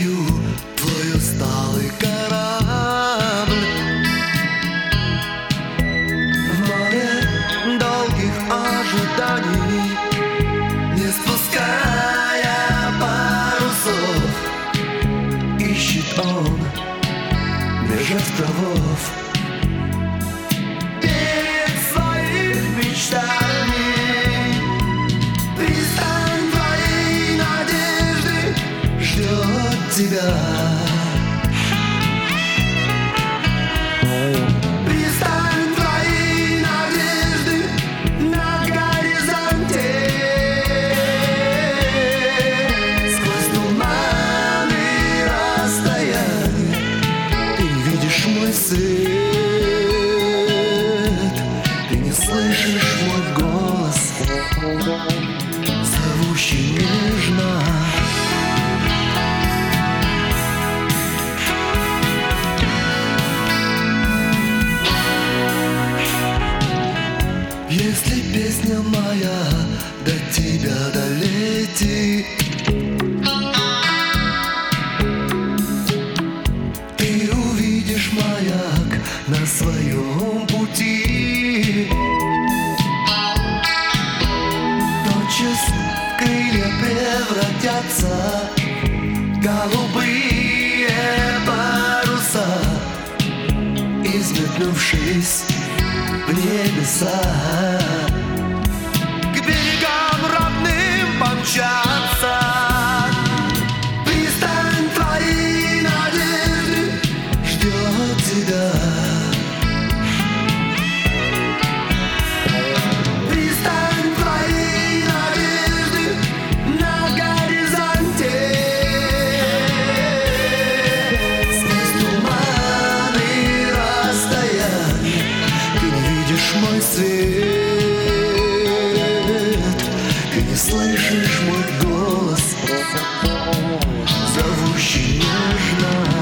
свою твой усталый корабль в море долгих ожиданий, не спуская парусов, ищет он меж островов перед своими мечтами. Пристань твоей надежды ждет тебя. Пристань твоей надежды на горизонте. Сквозь туманы расстояния ты не видишь мой свет, ты не слышишь мой голос, зовущий нежно. Если песня моя до тебя долетит, ты увидишь маяк на своем пути. Тотчас крылья превратятся в голубые паруса, изметнувшись в небеса, к берегам родным помчаться. Пристань твоей надежды ждет тебя. Пристань твоей надежды на горизонте. Сквозь туманы расстояния ты не видишь мой свет, ты не слышишь мой голос, зовущий нежно.